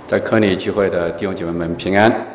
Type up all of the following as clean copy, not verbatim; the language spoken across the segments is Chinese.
在科里聚会的弟兄姐妹们平安。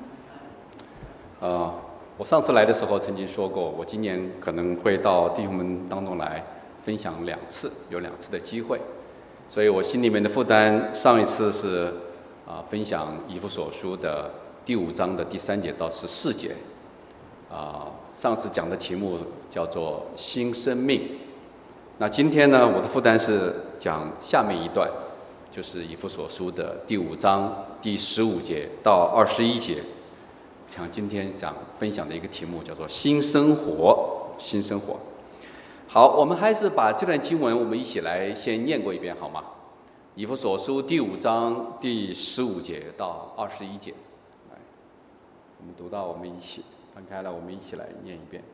我上次来的时候曾经说过，我今年可能会到弟兄们当中来分享2次，有2次的机会。所以我心里面的负担，上一次是分享以弗所书的第5章的第3节到14节。上次讲的题目叫做新生命。那今天呢，我的负担是讲下面一段，就是以弗所书的第5章第15节到21节。今天想分享的一个题目叫做新生活。新生活。好，我们还是把这段经文我们一起来先念过一遍好吗？以弗所书第5章第15节到21节。我们读到，我们一起翻开了，我们一起来念一遍。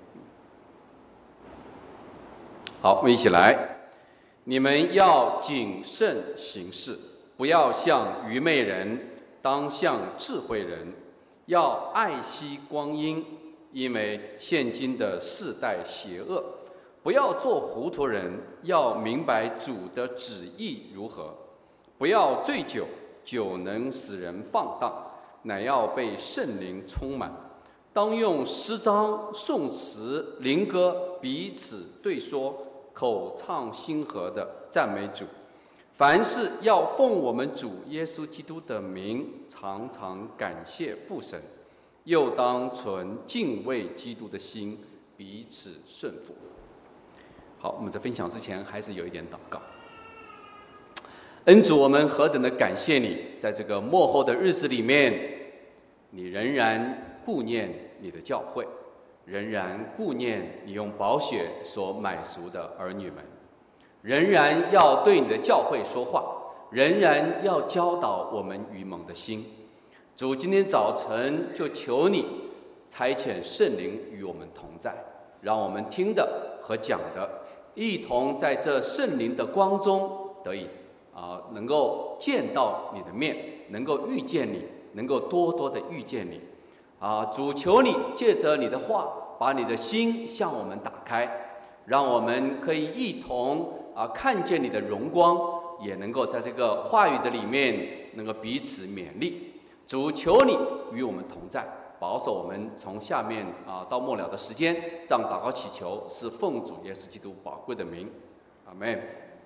好，我们一起来。你们要谨慎行事，不要像愚昧人，当像智慧人，要爱惜光阴，因为现今的世代邪恶。不要做糊涂人，要明白主的旨意如何。不要醉酒，酒能使人放荡，乃要被圣灵充满。当用诗章、颂词、灵歌彼此对说，口唱心和的赞美主。凡事要奉我们主耶稣基督的名，常常感谢父神，又当存敬畏基督的心，彼此顺服。好，我们在分享之前还是有一点祷告。恩主，我们何等的感谢你，在这个末后的日子里面，你仍然顾念你的教会，仍然顾念你用宝血所买赎的儿女们，仍然要对你的教会说话，仍然要教导我们愚蒙的心。主，今天早晨就求你差遣圣灵与我们同在，让我们听的和讲的一同在这圣灵的光中得以能够见到你的面，能够遇见你，能够多多的遇见你。主，求你借着你的话，把你的心向我们打开，让我们可以一同看见你的荣光，也能够在这个话语的里面能够彼此勉励。主，求你与我们同在，保守我们从下面到末了的时间，这样祷告祈求是奉主耶稣基督宝贵的名，阿们。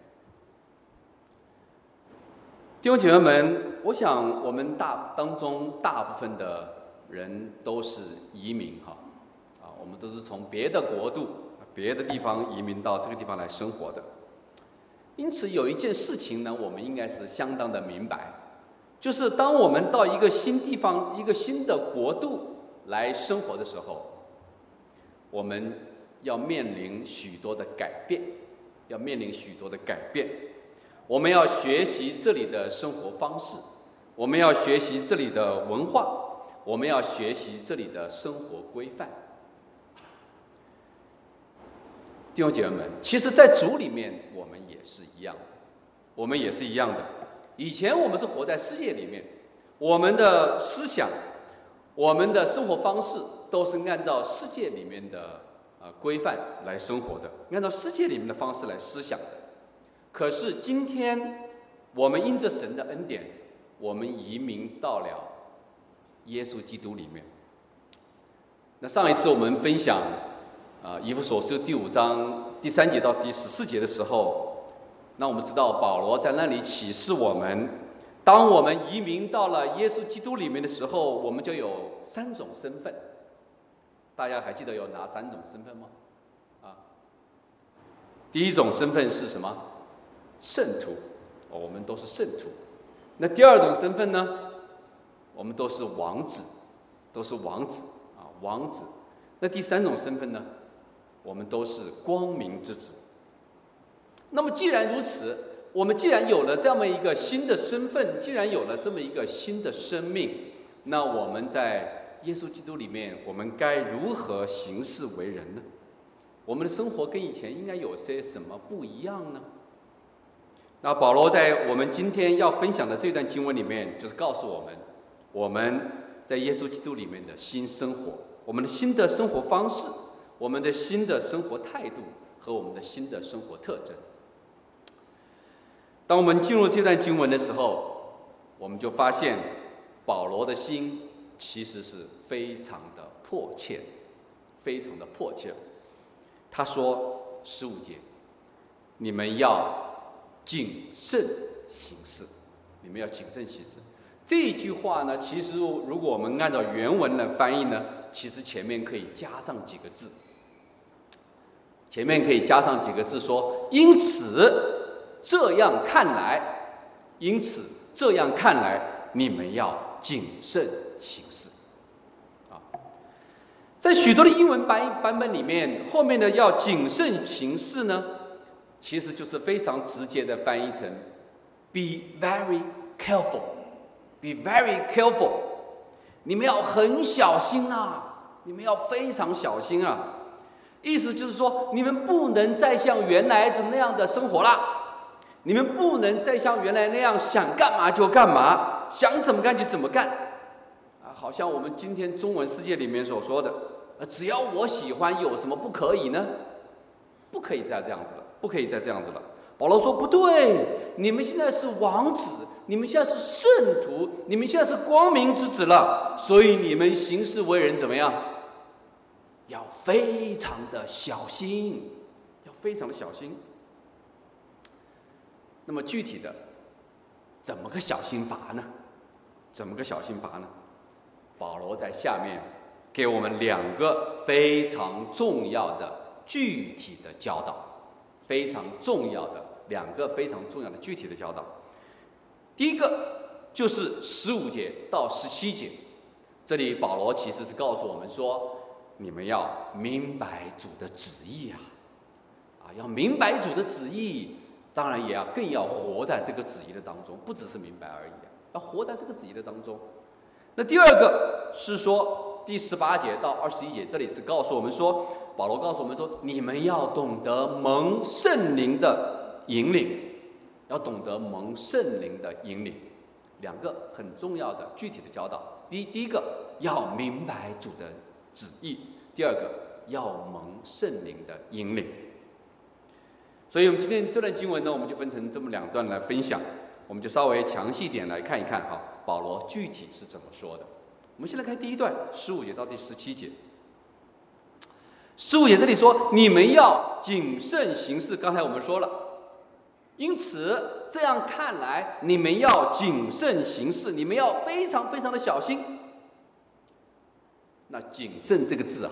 弟兄姐妹们，我想我们当中大部分的人都是移民我们都是从别的国度、别的地方移民到这个地方来生活的。因此有一件事情呢，我们应该是相当的明白，就是当我们到一个新地方、一个新的国度来生活的时候，我们要面临许多的改变，我们要学习这里的生活方式，我们要学习这里的文化，我们要学习这里的生活规范。弟兄姐妹们，其实在主里面我们也是一样的，以前我们是活在世界里面，我们的思想、我们的生活方式都是按照世界里面的规范来生活的，按照世界里面的方式来思想的。可是今天我们因着神的恩典，我们移民到了耶稣基督里面。那上一次我们分享以弗所书第5章第3节到第14节的时候，那我们知道保罗在那里启示我们，当我们移民到了耶稣基督里面的时候，我们就有3种身份。大家还记得有哪3种身份吗？第一种身份是什么？圣徒，我们都是圣徒。那第2种身份呢？我们都是王子，王子。那第3种身份呢？我们都是光明之子。那么既然如此，我们既然有了这么一个新的身份，既然有了这么一个新的生命，那我们在耶稣基督里面，我们该如何行事为人呢？我们的生活跟以前应该有些什么不一样呢？那保罗在我们今天要分享的这段经文里面，就是告诉我们，我们在耶稣基督里面的新生活，我们的新的生活方式，我们的新的生活态度和我们的新的生活特征。当我们进入这段经文的时候， 我们就发现保罗的心其实是非常的迫切，非常的迫切。他说15节，你们要谨慎行事，你们要谨慎行事。这句话呢，其实如果我们按照原文来翻译呢，其实前面可以加上几个字，说，因此这样看来，你们要谨慎行事。在许多的英文版本里面，后面的要谨慎行事呢，其实就是非常直接的翻译成 be very careful，be very careful， 你们要很小心啊，你们要非常小心啊。意思就是说，你们不能再像原来那样的生活啦，你们不能再像原来那样想干嘛就干嘛，想怎么干就怎么干。好像我们今天中文世界里面所说的，只要我喜欢，有什么不可以呢？不可以再这样子了，不可以再这样子了。保罗说不对，你们现在是王子，你们现在是圣徒，你们现在是光明之子了，所以你们行事为人怎么样？要非常的小心，要非常的小心。那么具体的怎么个小心法呢？保罗在下面给我们2个非常重要的具体的教导，非常重要的具体的教导。第一个就是15节到17节，这里保罗其实是告诉我们说，你们要明白主的旨意要明白主的旨意，当然更要活在这个旨意的当中，不只是明白而已要活在这个旨意的当中。那第二个是说第18节到21节，这里是告诉我们说，保罗告诉我们说，你们要懂得蒙圣灵的引领，要懂得蒙圣灵的引领。2个很重要的具体的教导，第一个要明白主的旨意，第二个要蒙圣灵的引领。所以我们今天这段经文呢，我们就分成这么2段来分享，我们就稍微详细点来看一看保罗具体是怎么说的。我们先来看第一段15节到第17节。15节这里说，你们要谨慎行事，刚才我们说了，因此这样看来，你们要谨慎行事，你们要非常非常的小心。那谨慎这个字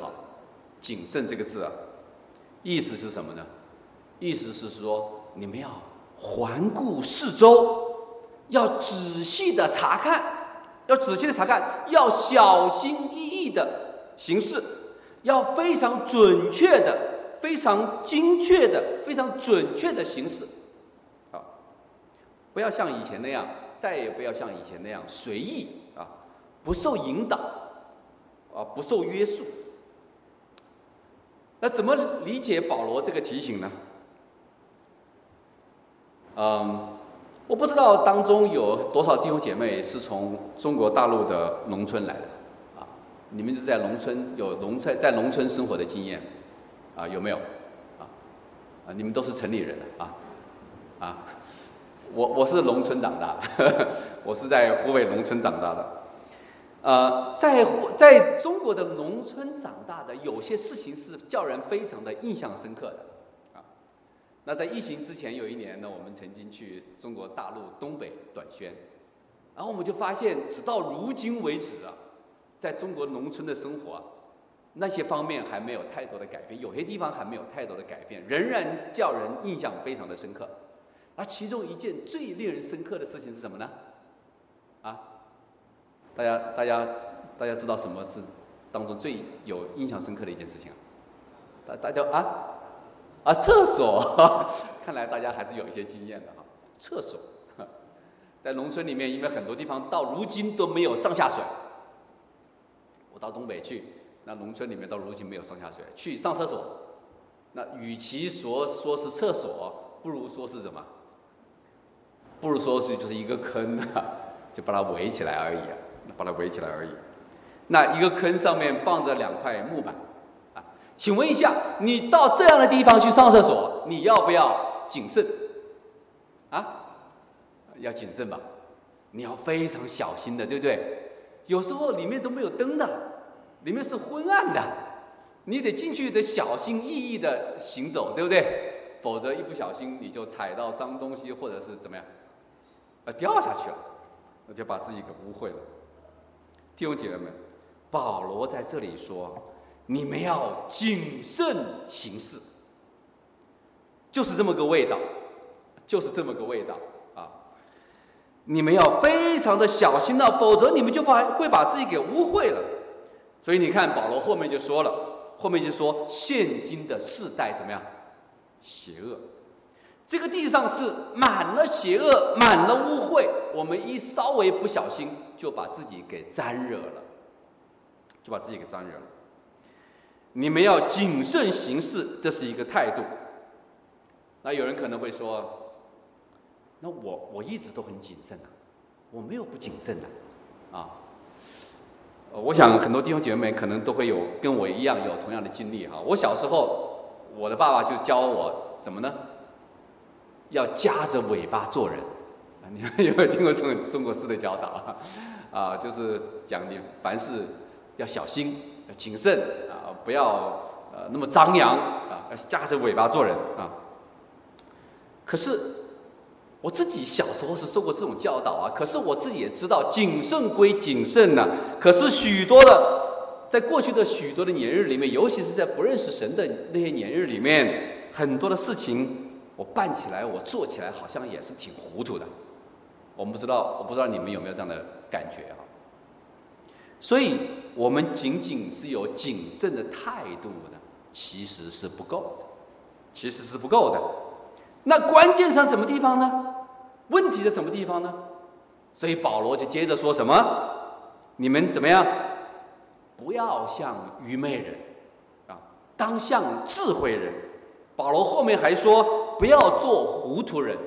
意思是什么呢？意思是说，你们要环顾四周，要仔细的查看，要小心翼翼的行事，要非常准确的、非常精确的、非常准确的行事。不要像以前那样，再也不要像以前那样随意不受引导不受约束。那怎么理解保罗这个提醒呢？我不知道当中有多少弟兄姐妹是从中国大陆的农村来的你们是在农村在农村生活的经验有没有你们都是城里人了我是农村长大的我是在湖北农村长大的在中国的农村长大的，有些事情是叫人非常的印象深刻的那在疫情之前有一年呢，我们曾经去中国大陆东北短宣，然后我们就发现，直到如今为止在中国农村的生活那些方面还没有太多的改变，有些地方还没有太多的改变，仍然叫人印象非常的深刻。而其中一件最令人深刻的事情是什么呢？大家知道什么是当中最有印象深刻的一件事情大家厕所看来大家还是有一些经验的厕所在农村里面，因为很多地方到如今都没有上下水。我到东北去，那农村里面到如今没有上下水，去上厕所，那与其说是厕所，不如说是什么？不如说是就是一个坑就把它围起来而已那一个坑上面放着2块木板请问一下，你到这样的地方去上厕所，你要不要谨慎要谨慎吧你要非常小心的，对不对？有时候里面都没有灯的，里面是昏暗的，你得进去得小心翼翼的行走，对不对？否则一不小心你就踩到脏东西，或者是怎么样，掉下去了，那就把自己给污秽了。弟兄姐妹们，保罗在这里说，你们要谨慎行事，就是这么个味道，就是这么个味道啊！你们要非常的小心了，否则你们就会把自己给污秽了。所以你看，保罗后面就说了，后面就说现今的世代怎么样？邪恶，这个地上是满了邪恶，满了污秽，我们一稍微不小心就把自己给沾惹了，你们要谨慎行事，这是一个态度。那有人可能会说，那我一直都很谨慎啊，我没有不谨慎的啊。我想很多弟兄姐妹可能都会有跟我一样有同样的经历哈。我小时候，我的爸爸就教我什么呢？要夹着尾巴做人。你们有没有听过中国式的教导啊？就是讲你凡事要小心，要谨慎啊，不要那么张扬啊，要夹着尾巴做人啊。可是我自己小时候是受过这种教导啊，可是我自己也知道谨慎归谨慎呢，可是在过去的许多的年日里面，尤其是在不认识神的那些年日里面，很多的事情我办起来，我做起来好像也是挺糊涂的。我不知道你们有没有这样的感觉啊？所以我们仅仅是有谨慎的态度呢，其实是不够的。那关键上什么地方呢？问题在什么地方呢？所以保罗就接着说什么？你们怎么样？不要像愚昧人啊，当像智慧人。保罗后面还说，不要做糊涂人。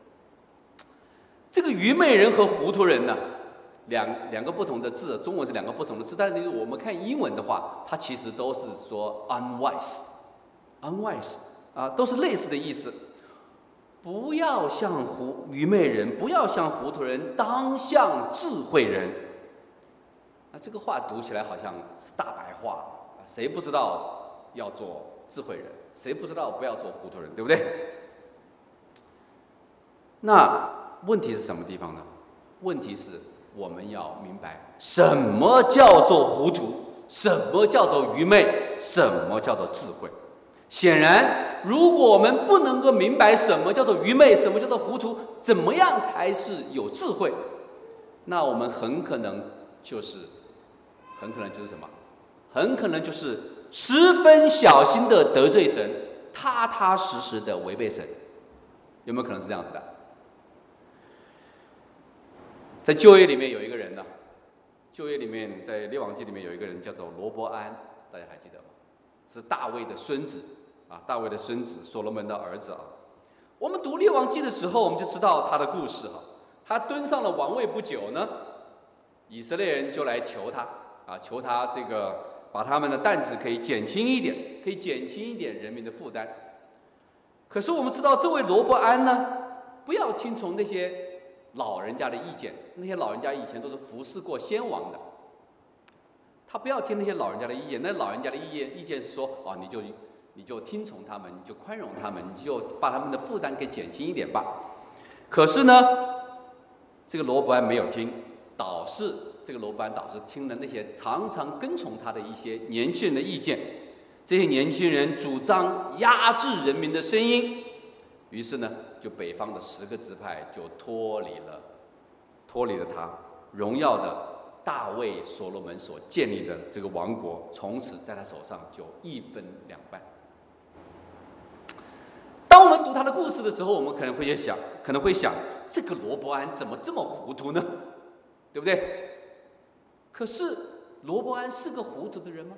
这个愚昧人和糊涂人呢，两个不同的字，中文是两个不同的字，但是我们看英文的话，它其实都是说 unwise 啊，都是类似的意思。不要像愚昧人，不要像糊涂人，当像智慧人。这个话读起来好像是大白话，谁不知道要做智慧人？谁不知道不要做糊涂人，对不对？那问题是什么地方呢？问题是我们要明白什么叫做糊涂，什么叫做愚昧，什么叫做智慧。显然，如果我们不能够明白什么叫做愚昧，什么叫做糊涂，怎么样才是有智慧，那我们很可能就是什么？很可能就是十分小心的得罪神，踏踏实实的违背神。有没有可能是这样子的？在旧约里面有一个人呢，在列王记里面有一个人叫做罗伯安，大家还记得吗？是大卫的孙子啊，大卫的孙子，所罗门的儿子啊。我们读列王记的时候，我们就知道他的故事哈。他登上了王位不久呢，以色列人就来求他这个把他们的担子可以减轻一点人民的负担。可是我们知道这位罗伯安呢，不要听从那些老人家的意见，那些老人家以前都是服侍过先王的，他不要听那些老人家的意见。那老人家的意见是说，你就听从他们，你就宽容他们，你就把他们的负担给减轻一点吧。可是呢，这个罗伯安没有听，这个罗伯安导师听了那些常常跟从他的一些年轻人的意见，这些年轻人主张压制人民的声音，于是呢，就北方的10个支派就脱离了他荣耀的大卫所罗门所建立的这个王国，从此在他手上就一分两半。当我们读他的故事的时候，我们可能会想，这个罗伯安怎么这么糊涂呢？对不对？可是罗伯安是个糊涂的人吗？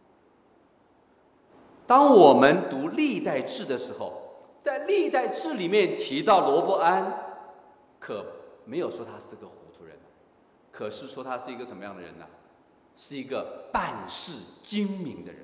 当我们读历代志的时候，在历代志里面提到罗伯安，可没有说他是个糊涂人，可是说他是一个什么样的人呢？是一个办事精明的人，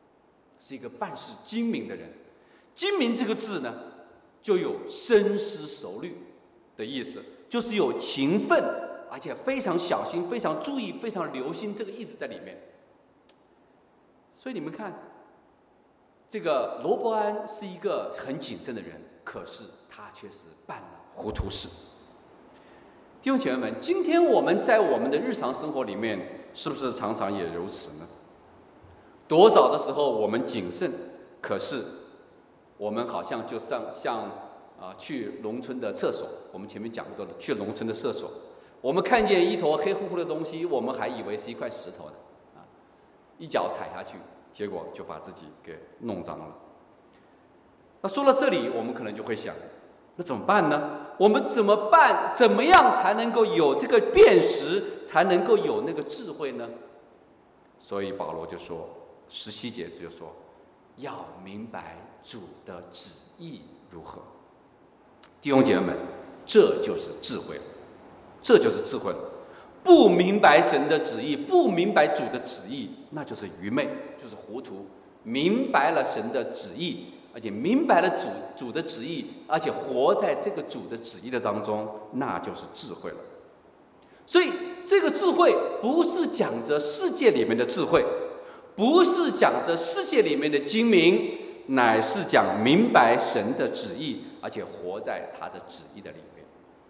精明这个字呢，就有深思熟虑的意思，就是有勤奋而且非常小心、非常注意、非常留心这个意思在里面。所以你们看，这个罗伯安是一个很谨慎的人，可是他却是办了糊涂事。弟兄姐妹们，今天我们在我们的日常生活里面，是不是常常也如此呢？多少的时候我们谨慎，可是我们好像就像去农村的厕所，我们前面讲过的去农村的厕所，我们看见一坨黑乎乎的东西，我们还以为是一块石头呢，一脚踩下去，结果就把自己给弄脏了。那说到这里，我们可能就会想，那怎么办呢？我们怎么办？怎么样才能够有这个辨识，才能够有那个智慧呢？所以保罗就说，17节就说，要明白主的旨意如何。弟兄姐妹们，这就是智慧了，这就是智慧了。不明白神的旨意，不明白主的旨意，那就是愚昧，就是糊涂。明白了神的旨意，而且明白了主的旨意，而且活在这个主的旨意的当中，那就是智慧了。所以这个智慧不是讲着世界里面的智慧，不是讲着世界里面的精明，乃是讲明白神的旨意，而且活在他的旨意的里面。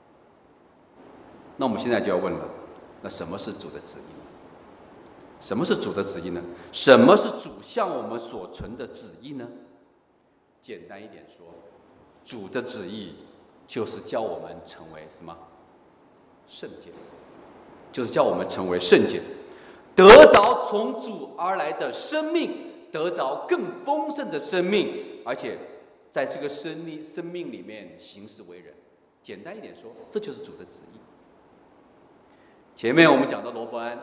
那我们现在就要问了，那什么是主的旨意？什么是主的旨意呢？什么是主向我们所存的旨意呢？简单一点说，主的旨意就是叫我们成为什么？圣洁，就是叫我们成为圣洁，得着从主而来的生命，得着更丰盛的生命，而且在这个生命里面行事为人。简单一点说，这就是主的旨意。前面我们讲到罗伯安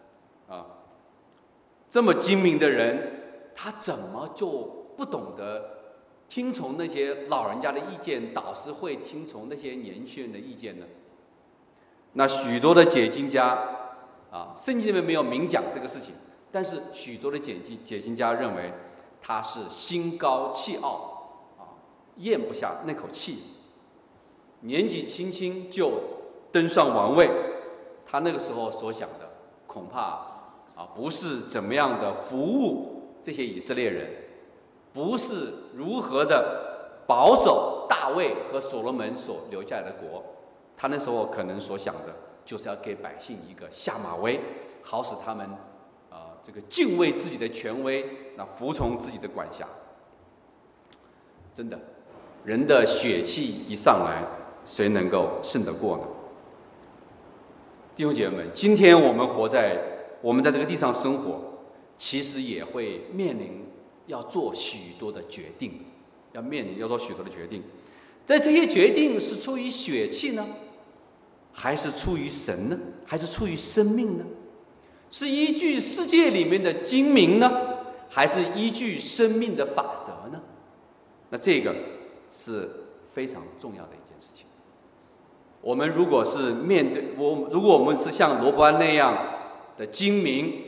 这么精明的人，他怎么就不懂得听从那些老人家的意见，导师会听从那些年轻人的意见呢？那许多的解经家圣经里面没有明讲这个事情，但是许多的解经家认为他是心高气傲咽不下那口气，年纪轻轻就登上王位，他那个时候所想的恐怕不是怎么样的服务这些以色列人，不是如何的保守大卫和所罗门所留下来的国，他那时候可能所想的就是要给百姓一个下马威，好使他们这个敬畏自己的权威，服从自己的管辖。真的，人的血气一上来，谁能够胜得过呢？弟兄姐妹们，今天我们在这个地上生活，其实也会面临要做许多的决定，要做许多的决定。在这些决定是出于血气呢，还是出于神呢？还是出于生命呢？是依据世界里面的精明呢，还是依据生命的法则呢？那这个是非常重要的一件事情。我们如果是如果我们是像罗伯安那样的精明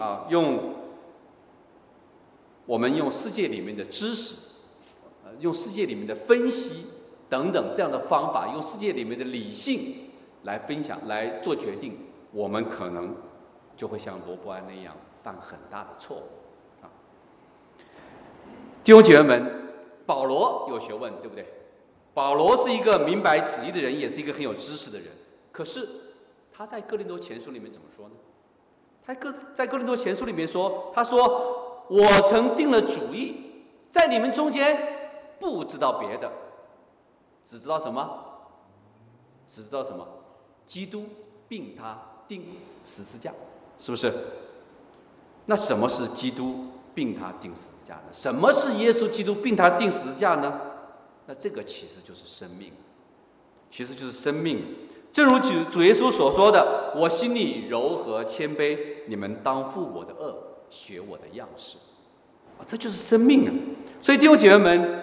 我们用世界里面的知识，用世界里面的分析等等这样的方法，用世界里面的理性来分享来做决定，我们可能就会像罗伯安那样犯很大的错误弟兄姐妹们，保罗有学问，对不对？保罗是一个明白旨意的人，也是一个很有知识的人。可是他在哥林多前书里面怎么说呢？他在哥林多前书里面说，他说：“我曾定了主意，在你们中间不知道别的，只知道什么？只知道什么？基督并他钉十字架，是不是？那什么是基督并他钉十字架呢？什么是耶稣基督并他钉十字架呢？那这个其实就是生命，其实就是生命。正如主耶稣所说的：“我心里柔和谦卑，你们当负我的恶，学我的样式。”这就是生命啊！所以弟兄姐妹们，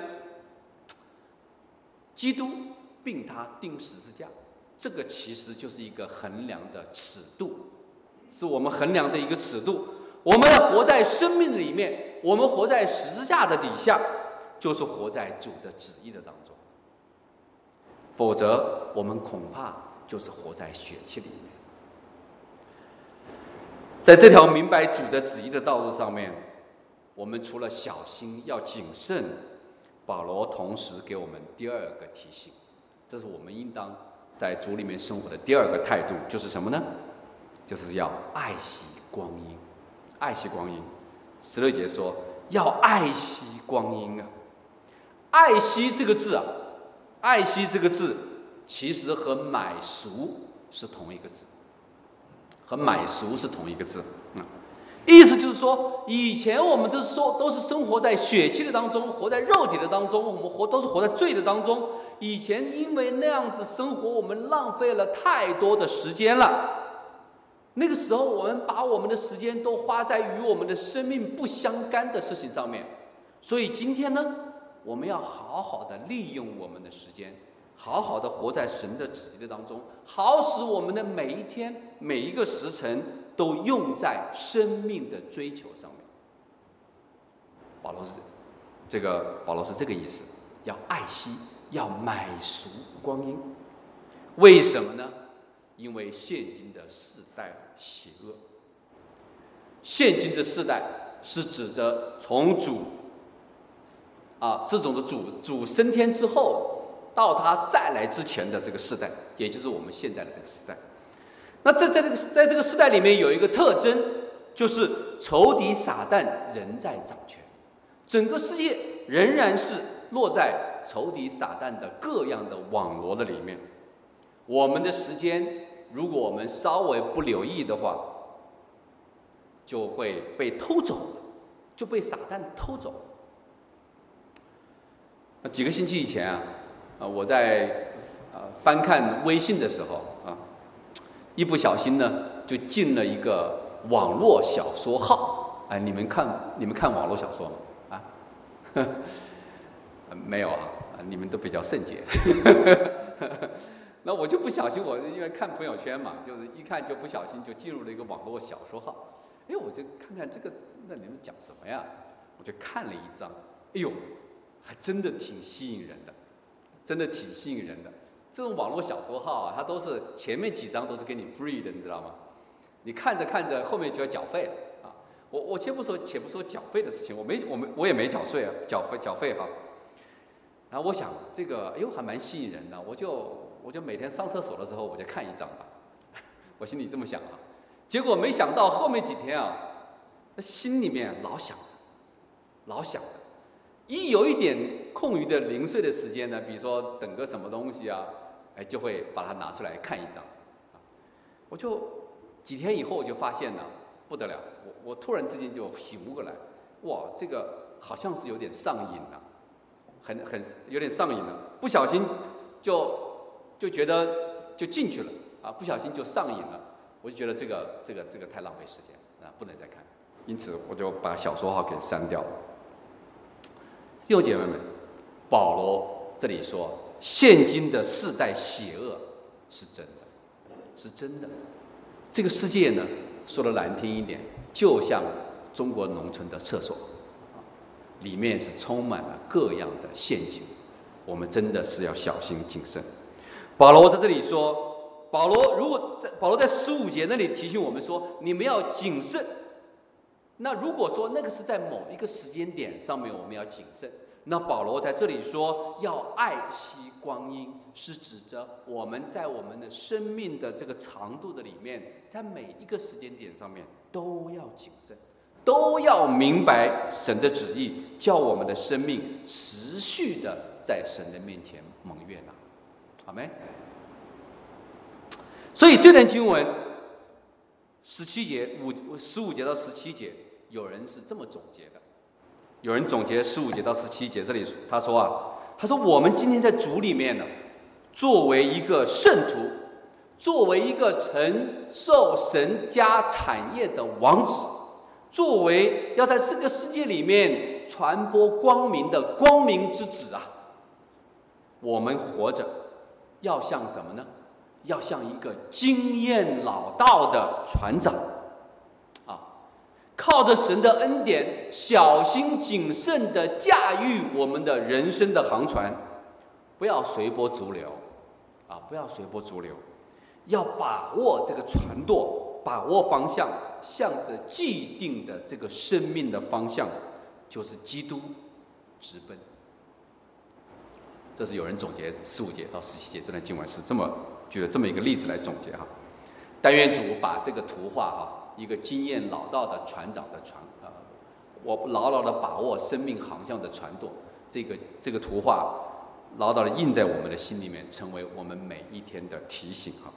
基督并他钉十字架，这个其实就是一个衡量的尺度，是我们衡量的一个尺度。我们要活在生命里面，我们活在十字架的底下，就是活在主的旨意的当中。否则我们恐怕就是活在血气里面。 在这条明白主的旨意的道路上面，我们除了小心要谨慎，保罗同时给我们第二个提醒，这是我们应当在主里面生活的第二个态度，就是什么呢？就是要爱惜光阴。爱惜光阴，16节说要爱惜光阴啊。爱惜这个字啊，爱惜这个字其实和买赎是同一个字，和买赎是同一个字。意思就是说，以前我们都是生活在血气的当中，活在肉体的当中，我们都是活在罪的当中。以前因为那样子生活，我们浪费了太多的时间了。那个时候我们把我们的时间都花在与我们的生命不相干的事情上面。所以今天呢，我们要好好的利用我们的时间，好好的活在神的旨意的当中，好使我们的每一天每一个时辰都用在生命的追求上面。保罗是这个意思，要爱惜，要买赎光阴。为什么呢？因为现今的世代邪恶。现今的世代是指着从主升天之后到他再来之前的这个世代，也就是我们现在的这个时代。那在这个时代里面有一个特征，就是仇敌撒旦仍在掌权，整个世界仍然是落在仇敌撒旦的各样的网罗的里面。我们的时间，如果我们稍微不留意的话，就会被偷走了，就被撒旦偷走了。几个星期以前我在翻看微信的时候一不小心呢就进了一个网络小说号。你们看网络小说吗？没有你们都比较圣洁。那我就不小心，我因为看朋友圈嘛，就是一看就不小心就进入了一个网络小说号。我就看看这个，那你们讲什么呀？我就看了一章，还真的挺吸引人的，真的挺吸引人的。这种网络小说号它都是前面几章都是给你 free 的，你知道吗？你看着看着后面就要缴费了我且不说缴费的事情，我也没缴税缴费哈。然后我想这个还蛮吸引人的，我就每天上厕所的时候我就看一章吧，我心里这么想结果没想到后面几天心里面老想着，一有一点空余的零碎的时间呢，比如说等个什么东西就会把它拿出来看一章我就几天以后我就发现不得了，我突然之间就醒悟过来，哇，这个好像是有点上瘾了，很有点上瘾了，不小心就觉得就进去了不小心就上瘾了。我就觉得这个太浪费时间不能再看，因此我就把小说号给删掉了。弟兄姐妹们，保罗这里说，现今的世代邪恶是真的。这个世界呢，说的难听一点，就像中国农村的厕所里面是充满了各样的陷阱，我们真的是要小心谨慎。保罗在这里说，保罗在15节那里提醒我们说，你们要谨慎。那如果说那个是在某一个时间点上面我们要谨慎，那保罗在这里说要爱惜光阴，是指着我们在我们的生命的这个长度的里面，在每一个时间点上面都要谨慎，都要明白神的旨意，叫我们的生命持续的在神的面前蒙悦纳。阿们。所以这段经文15节到17节，有人是这么总结的，有人总结15节到17节，这里他说我们今天在主里面呢，作为一个圣徒，作为一个承受神家产业的王子，作为要在这个世界里面传播光明的光明之子我们活着要像什么呢？要像一个经验老道的船长靠着神的恩典，小心谨慎地驾驭我们的人生的航船，不要随波逐流不要随波逐流，要把握这个船舵， 把握方向，向着既定的这个生命的方向，就是基督直奔。这是有人总结15节到17节这段经文是这么举了这么一个例子来总结哈。但愿主把这个图画哈，一个经验老道的船长的我牢牢的把握生命航向的船舵，这个图画牢牢的印在我们的心里面，成为我们每一天的提醒哈。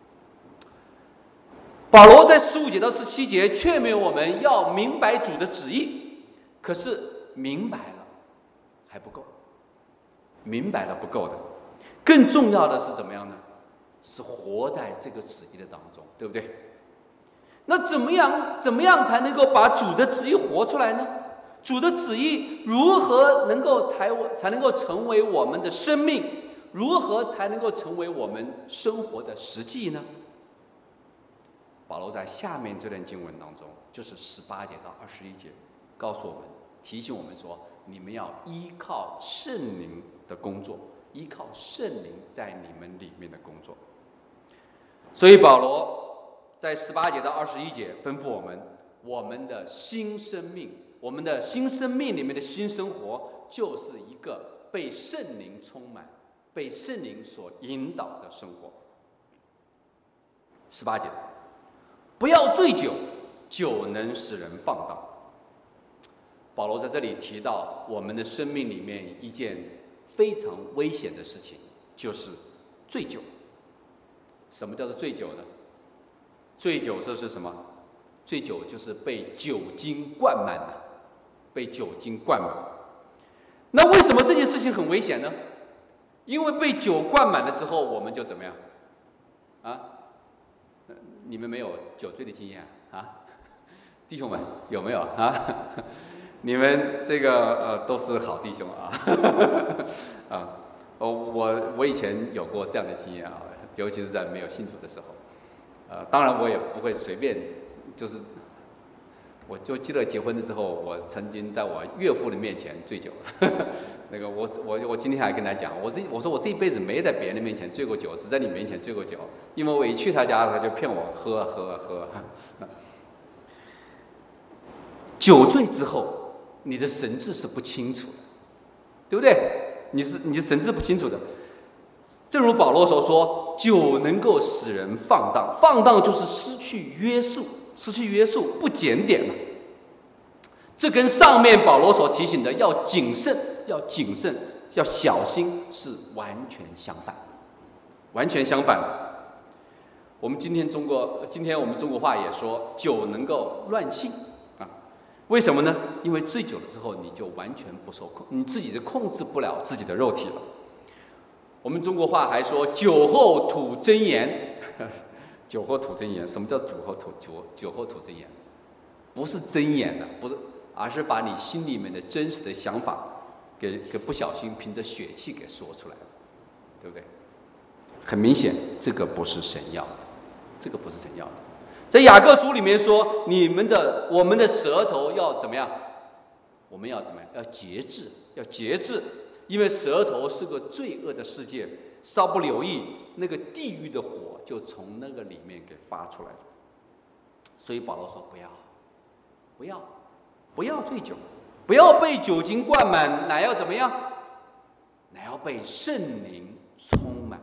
保罗在15节到17节劝勉我们要明白主的旨意，可是明白了还不够，明白了不够的，更重要的是怎么样呢？是活在这个旨意的当中，对不对？那怎么样才能够把主的旨意活出来呢？主的旨意如何才能够成为我们的生命？如何才能够成为我们生活的实际呢？保罗在下面这段经文当中，就是18节到21节，告诉我们，提醒我们说，你们要依靠圣灵的工作，依靠圣灵在你们里面的工作。所以保罗在18节到21节吩咐我们，我们的新生命里面的新生活，就是一个被圣灵充满、被圣灵所引导的生活。18节，不要醉酒，酒能使人放荡。保罗在这里提到我们的生命里面一件非常危险的事情，就是醉酒。什么叫做醉酒呢？醉酒这是什么？醉酒就是被酒精灌满的，被酒精灌满。那为什么这件事情很危险呢？因为被酒灌满了之后，我们就怎么样？你们没有酒醉的经验啊？弟兄们有没有啊？你们这个都是好弟兄啊我以前有过这样的经验啊，尤其是在没有信主的时候，当然我也不会随便，就是我就记得结婚的时候，我曾经在我岳父的面前醉酒，那个我今天还跟他讲，我说我这一辈子没在别人的面前醉过酒，只在你面前醉过酒，因为我一去他家，他就骗我喝。酒醉之后，你的神志是不清楚的，对不对？你的神志不清楚的。正如保罗所说，酒能够使人放荡，放荡就是失去约束，不检点了。这跟上面保罗所提醒的要谨慎、要小心是完全相反的。今天我们中国话也说，酒能够乱性啊。为什么呢？因为醉酒了之后，你就完全不受控，你自己就控制不了自己的肉体了。我们中国话还说酒后吐真言，酒后吐真言，什么叫酒后吐真言？不是真言的，不是，而是把你心里面的真实的想法给不小心凭着血气给说出来了，对不对？很明显，这个不是神要的，在雅各书里面说，我们的舌头要怎么样？我们要怎么样？要节制，因为舌头是个罪恶的世界，稍不留意，那个地狱的火就从那个里面给发出来了。所以保罗说，不要醉酒，不要被酒精灌满，乃要怎么样？乃要被圣灵充满。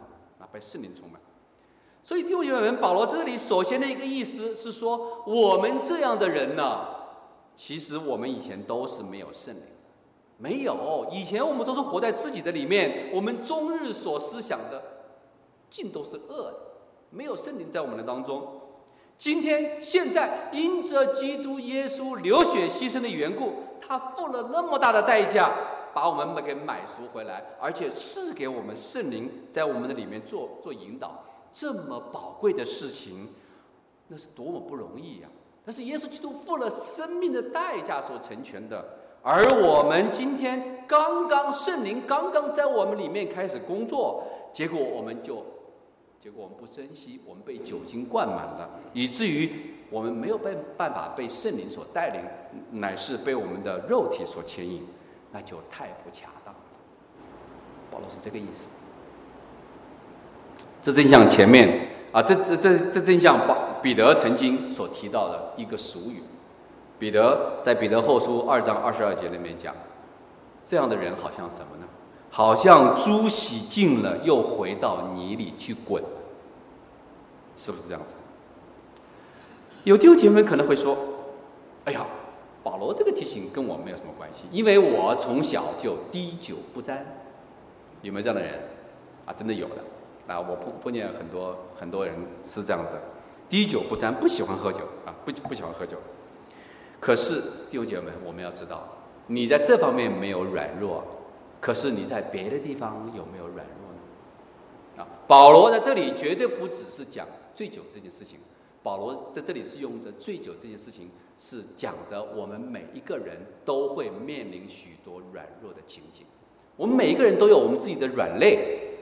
所以弟兄姐妹们，保罗这里首先的一个意思是说，我们这样的人呢，其实我们以前都是没有圣灵，没有，以前我们都是活在自己的里面，我们终日所思想的尽都是恶的，没有圣灵在我们的当中。现在因着基督耶稣流血牺牲的缘故，他付了那么大的代价，把我们给买赎回来，而且赐给我们圣灵在我们的里面做引导，这么宝贵的事情，那是多么不容易呀！那是耶稣基督付了生命的代价所成全的，而我们今天圣灵刚刚在我们里面开始工作，结果我们不珍惜，我们被酒精灌满了，以至于我们没有办法被圣灵所带领，乃是被我们的肉体所牵引，那就太不恰当了。保罗是这个意思。这正像前面啊，这正像彼得曾经所提到的一个俗语。彼得在彼得后书2章22节里面讲，这样的人好像什么呢？好像猪洗净了又回到泥里去滚，是不是这样子？有弟兄姐妹可能会说，哎呀，保罗这个提醒跟我没有什么关系，因为我从小就滴酒不沾。有没有这样的人啊？真的有的啊！我碰见很多人是这样的，滴酒不沾，不喜欢喝酒啊，不喜欢喝酒。可是弟兄姐妹们，我们要知道，你在这方面没有软弱，可是你在别的地方有没有软弱呢？啊，保罗在这里绝对不只是讲醉酒这件事情，保罗在这里是用着醉酒这件事情，是讲着我们每一个人都会面临许多软弱的情景。我们每一个人都有我们自己的软肋，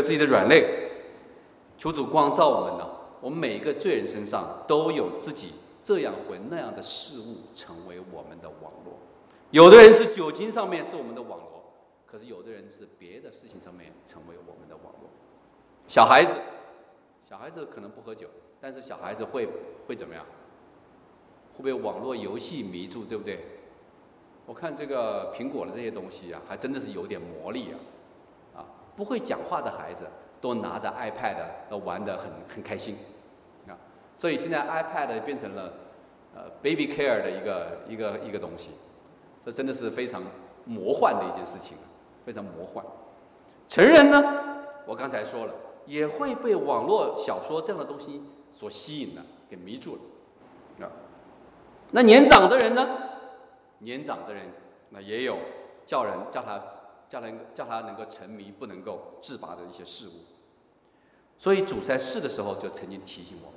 求主光照我们呢。我们每一个罪人身上都有自己这样或那样的事物成为我们的网络。有的人是酒精上面是我们的网络，可是有的人是别的事情上面成为我们的网络。小孩子可能不喝酒，但是小孩子会怎么样？会被网络游戏迷住，对不对？我看这个苹果的这些东西啊，还真的是有点魔力啊！不会讲话的孩子都拿着 iPad 玩得很开心啊！所以现在 iPad 变成了baby care 的一个东西，这真的是非常魔幻的一件事情，非常魔幻。成人呢，我刚才说了，也会被网络小说这样的东西所吸引了，给迷住了啊。那年长的人呢？年长的人那也有叫他能够沉迷不能够自拔的一些事物。所以主在世的时候就曾经提醒我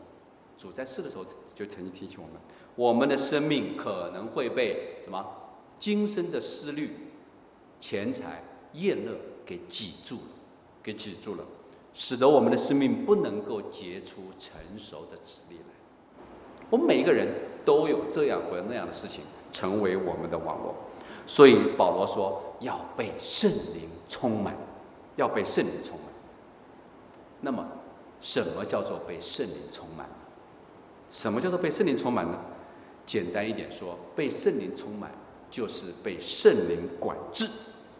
们，我们的生命可能会被什么今生的思虑、钱财、厌乐给挤住了，使得我们的生命不能够结出成熟的籽粒来。我们每一个人都有这样或那样的事情成为我们的网络，所以保罗说要被圣灵充满，那么什么叫做被圣灵充满？什么叫做被圣灵充满呢？简单一点说，被圣灵充满就是被圣灵管制，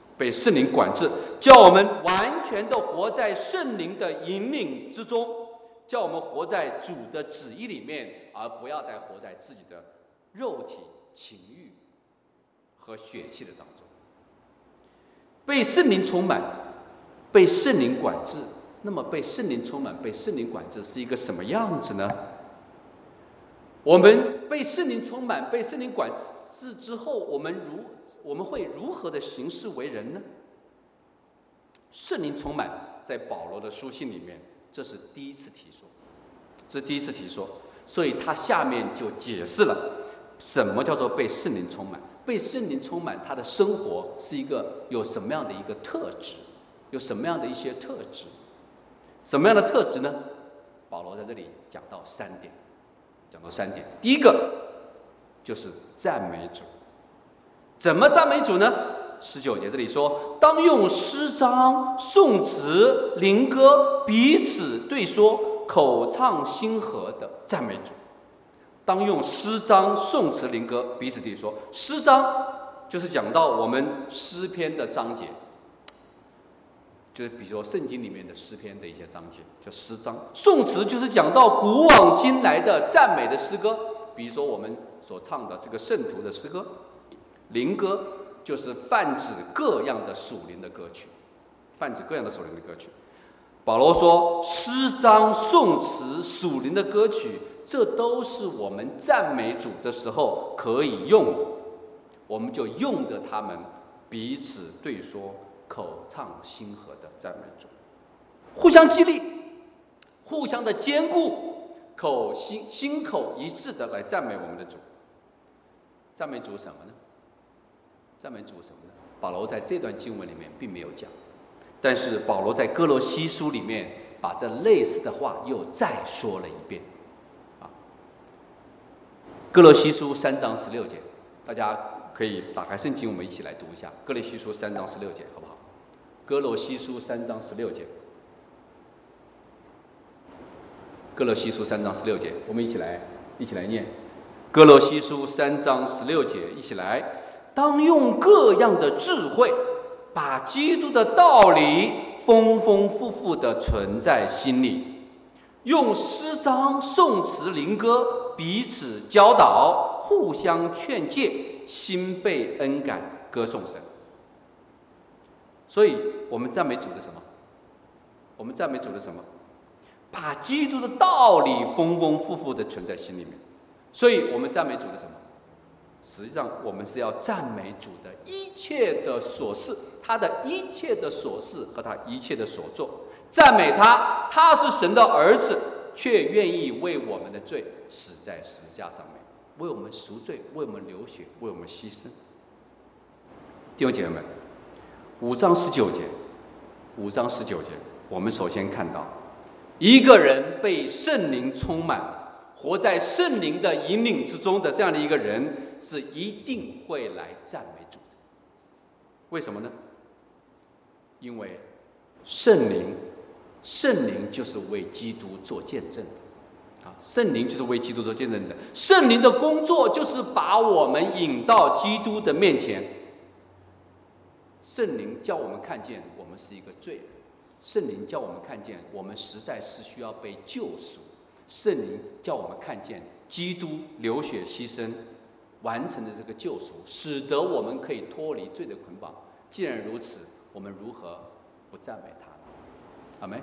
叫我们完全的活在圣灵的引领之中，叫我们活在主的旨意里面，而不要再活在自己的肉体、情欲和血气的当中。被圣灵充满，被圣灵管制。那么被圣灵充满、被圣灵管制是一个什么样子呢？我们被圣灵充满、被圣灵管制之后，我们会如何的行事为人呢？圣灵充满在保罗的书信里面，这是第一次提说，所以他下面就解释了什么叫做被圣灵充满。被圣灵充满，他的生活是一个有什么样的一个特质，有什么样的一些特质？什么样的特质呢？保罗在这里讲到三点。第一个就是赞美主。怎么赞美主呢？19节这里说，当用诗章、颂词、灵歌彼此对说，口唱心和的赞美主。当用诗章、颂词、灵歌彼此对说。诗章就是讲到我们诗篇的章节，就是比如说圣经里面的诗篇的一些章节叫诗章。颂词就是讲到古往今来的赞美的诗歌，比如说我们所唱的这个圣徒的诗歌。灵歌就是泛指各样的属灵的歌曲，保罗说，诗章、颂词、属灵的歌曲，这都是我们赞美主的时候可以用的，我们就用着它们彼此对说，口唱心和的赞美主，互相激励，互相的坚固，心口一致的来赞美我们的主。赞美主什么呢？保罗在这段经文里面并没有讲，但是保罗在哥罗西书里面把这类似的话又再说了一遍。哥罗西书3章16节，大家可以打开圣经，我们一起来读一下哥罗西书3章16节，好不好？哥罗西书3章16节。 哥罗西书3章16节，我们一起来念。哥罗西书3章16节，一起来。当用各样的智慧，把基督的道理丰丰富富地存在心里，用诗章、颂词、灵歌彼此教导，互相劝诫，心被恩感，歌颂神。所以我们赞美主的什么？我们赞美主的什么？把基督的道理丰丰富富地存在心里面。所以我们赞美主的什么？实际上我们是要赞美主的一切的所事，他的一切的所事和他一切的所作，赞美他，他是神的儿子，却愿意为我们的罪死在十字架上面，为我们赎罪，为我们流血，为我们牺牲。弟兄姐妹们，5章19节，我们首先看到一个人被圣灵充满，活在圣灵的引领之中的这样的一个人，是一定会来赞美主的。为什么呢？因为圣灵就是为基督做见证的。圣灵就是为基督做见证的。圣灵的工作就是把我们引到基督的面前。圣灵叫我们看见我们是一个罪人，圣灵叫我们看见我们实在是需要被救赎，圣灵叫我们看见基督流血牺牲完成的这个救赎，使得我们可以脱离罪的捆绑。既然如此，我们如何不赞美他呢？阿们。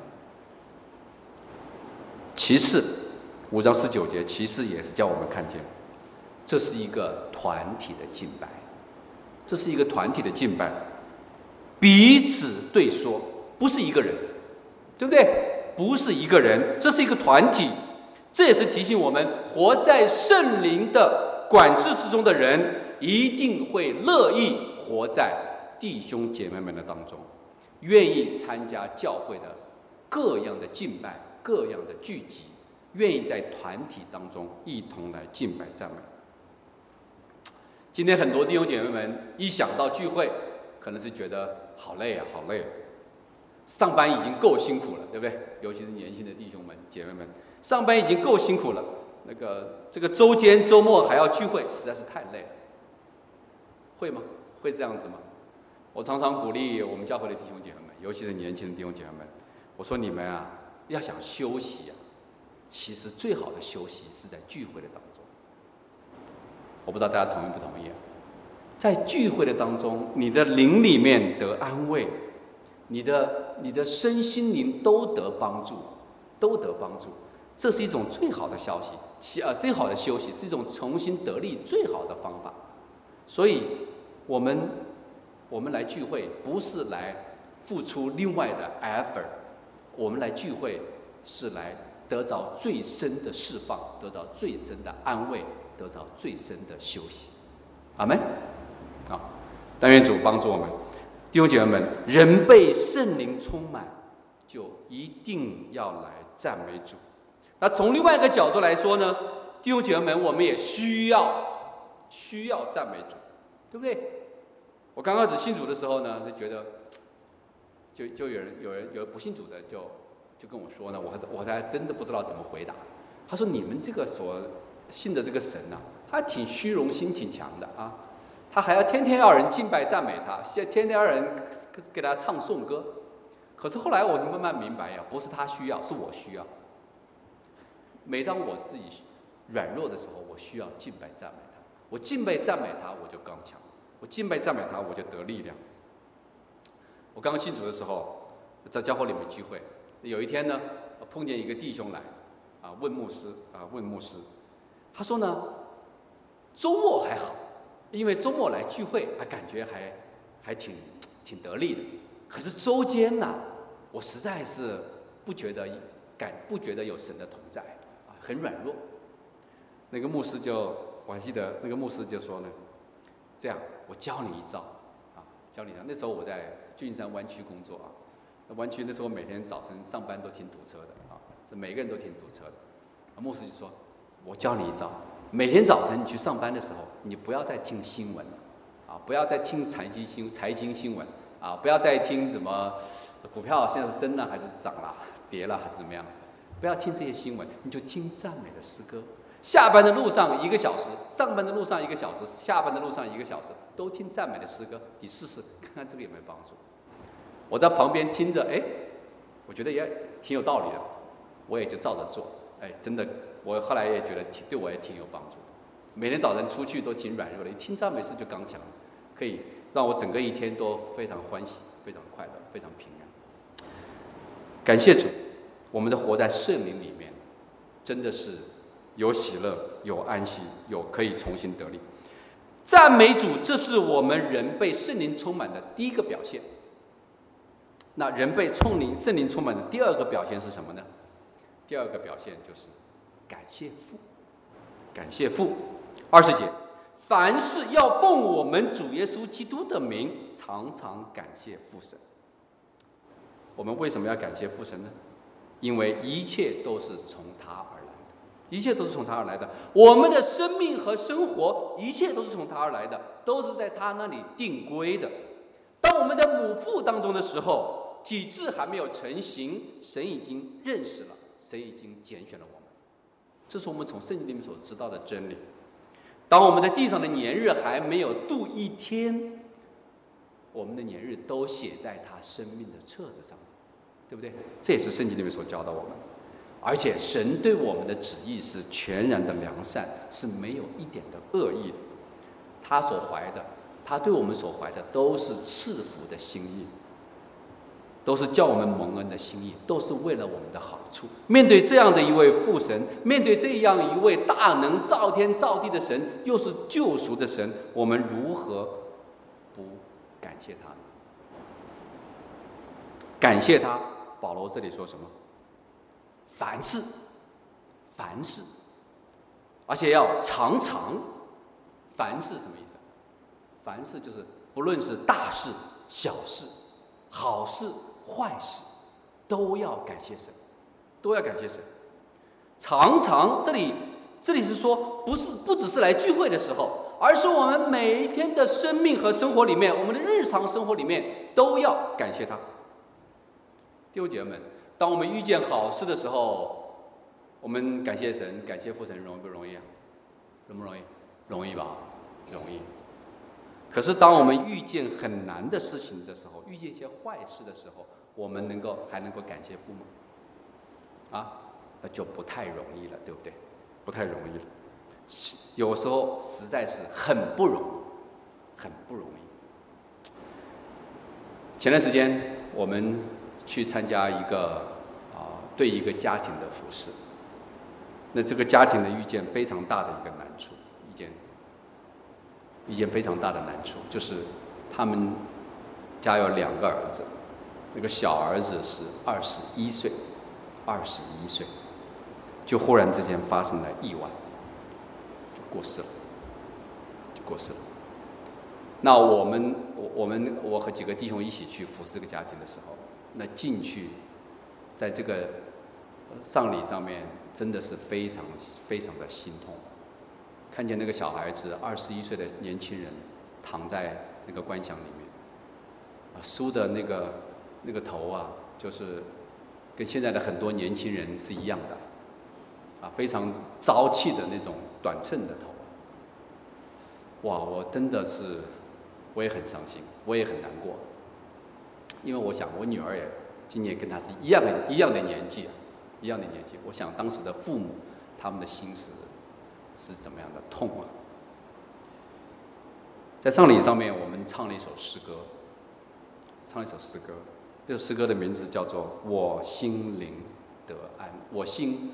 其次5章19节，其次也是叫我们看见，这是一个团体的敬拜，这是一个团体的敬拜，彼此对说，不是一个人，对不对？不是一个人，这是一个团体。这也是提醒我们，活在圣灵的管制之中的人，一定会乐意活在弟兄姐妹们的当中，愿意参加教会的各样的敬拜，各样的聚集，愿意在团体当中一同来敬拜赞美。今天很多弟兄姐妹们一想到聚会，可能是觉得好累啊，好累啊。上班已经够辛苦了，对不对？尤其是年轻的弟兄们、姐妹们，上班已经够辛苦了，这个周间、周末还要聚会，实在是太累了。会吗？会这样子吗？我常常鼓励我们教会的弟兄姐妹们，尤其是年轻的弟兄姐妹们，我说你们啊，要想休息啊，其实最好的休息是在聚会的当中。我不知道大家同意不同意啊？在聚会的当中，你的灵里面得安慰，你的身心灵都得帮助，这是一种最好的消息，最好的休息，是一种重新得力最好的方法。所以我们来聚会不是来付出另外的 effort， 我们来聚会是来得着最深的释放，得着最深的安慰，得着最深的休息。阿们。好，但愿主帮助我们。弟兄姐妹们，人被圣灵充满，就一定要来赞美主。那从另外一个角度来说呢，弟兄姐妹们，我们也需要赞美主，对不对？我刚开始信主的时候呢，就觉得，就有人不信主的就跟我说呢，我还真的不知道怎么回答。他说：“你们这个所信的这个神啊，他挺虚荣心挺强的啊。”他还要天天要人敬拜赞美他，天天要人给他唱颂歌。可是后来我就慢慢明白呀，不是他需要，是我需要。每当我自己软弱的时候，我需要敬拜赞美他。我敬拜赞美他，我就刚强；我敬拜赞美他，我就得力量。我刚信主的时候，在教会里面聚会，有一天呢，碰见一个弟兄来问牧师，他说呢，周末还好。因为周末来聚会，感觉还挺得力的。可是周间呢，我实在是不觉得有神的同在，很软弱。那个牧师我还记得那个牧师就说呢，这样我教你一招教你一招。那时候我在旧金山湾区工作那湾区那时候每天早晨上班都挺堵车的是每个人都挺堵车的。牧师就说，我教你一招。每天早晨你去上班的时候，你不要再听新闻了不要再听财经新闻不要再听什么股票现在是升了还是涨了跌了还是怎么样不要听这些新闻，你就听赞美的诗歌。下班的路上1个小时，上班的路上1个小时，下班的路上1个小时，都听赞美的诗歌，你试试看看这个有没有帮助。我在旁边听着，我觉得也挺有道理的，我也就照着做。真的，我后来也觉得对我也挺有帮助的。每天早晨出去都挺软弱的，一听赞美诗就刚强，可以让我整个一天都非常欢喜，非常快乐，非常平安。感谢主，我们的活在圣灵里面，真的是有喜乐，有安息，有可以重新得力。赞美主，这是我们人被圣灵充满的第一个表现。那人被圣灵充满的第二个表现是什么呢？第二个表现就是感谢父。感谢父。20节，凡事要奉我们主耶稣基督的名，常常感谢父神。我们为什么要感谢父神呢？因为一切都是从他而来的，一切都是从他而来的。我们的生命和生活，一切都是从他而来的，都是在他那里定规的。当我们在母腹当中的时候，体质还没有成型，神已经认识了，神已经拣选了我们。这是我们从圣经里面所知道的真理。当我们在地上的年日还没有度一天，我们的年日都写在他生命的册子上，对不对？这也是圣经里面所教导我们。而且神对我们的旨意是全然的良善，是没有一点的恶意的。他所怀的，他对我们所怀的都是赐福的心意，都是叫我们蒙恩的心意，都是为了我们的好处。面对这样的一位父神，面对这样一位大能造天造地的神，又是救赎的神，我们如何不感谢他呢？感谢他，保罗这里说什么？凡事，凡事，而且要常常。凡事什么意思？凡事就是不论是大事、小事、好事、坏事，都要感谢神，都要感谢神。常常，这里是说，不只是来聚会的时候，而是我们每一天的生命和生活里面，我们的日常生活里面都要感谢他。弟兄姐妹们，当我们遇见好事的时候，我们感谢神，感谢父神，容易不容易啊？容不容易？容易吧？容易。可是当我们遇见很难的事情的时候，遇见一些坏事的时候，我们还能够感谢父吗？那就不太容易了，对不对？不太容易了。有时候实在是很不容易，很不容易。前段时间我们去参加对一个家庭的服事，那这个家庭呢遇见非常大的一个难处，一件非常大的难处，就是他们家有2个儿子，那个小儿子是21岁，就忽然之间发生了意外，就过世了。那我和几个弟兄一起去服侍这个家庭的时候，那进去，在这个丧礼上面，真的是非常非常的心痛。看见那个小孩子21岁的年轻人躺在那个棺材里面，梳的那个头啊，就是跟现在的很多年轻人是一样的，非常朝气的那种短寸的头。哇，我真的是，我也很伤心，我也很难过，因为我想我女儿也今年跟她是一样的年纪，我想当时的父母他们的心是怎么样的痛啊！在丧礼上面，我们唱了一首诗歌，这首诗歌的名字叫做《我心灵得安》，我心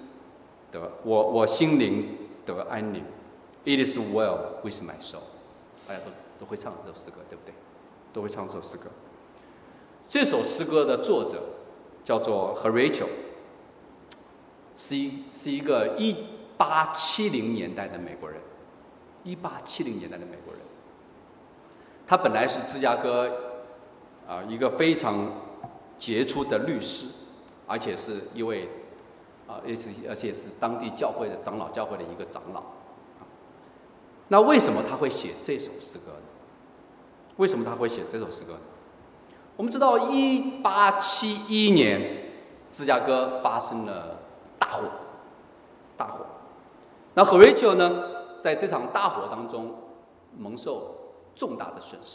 灵得安宁。It is well with my soul。大家都会唱这首诗歌，对不对？都会唱这首诗歌。这首诗歌的作者叫做 Rachel， 是一个1870年代的美国人。他本来是芝加哥一个非常杰出的律师，而且是一位而且是当地教会的长老教会的一个长老。那为什么他会写这首诗歌呢？我们知道1871年芝加哥发生了火，大火。那何瑞秋呢，在这场大火当中蒙受重大的损失，